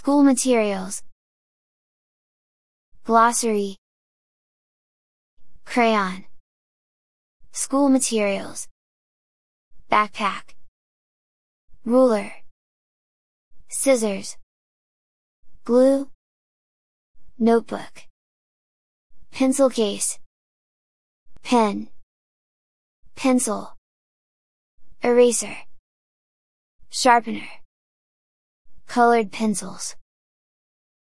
School materials, glossary, crayon, school materials, backpack, ruler, scissors, glue, notebook, pencil case, pen, pencil, eraser, sharpener, colored pencils.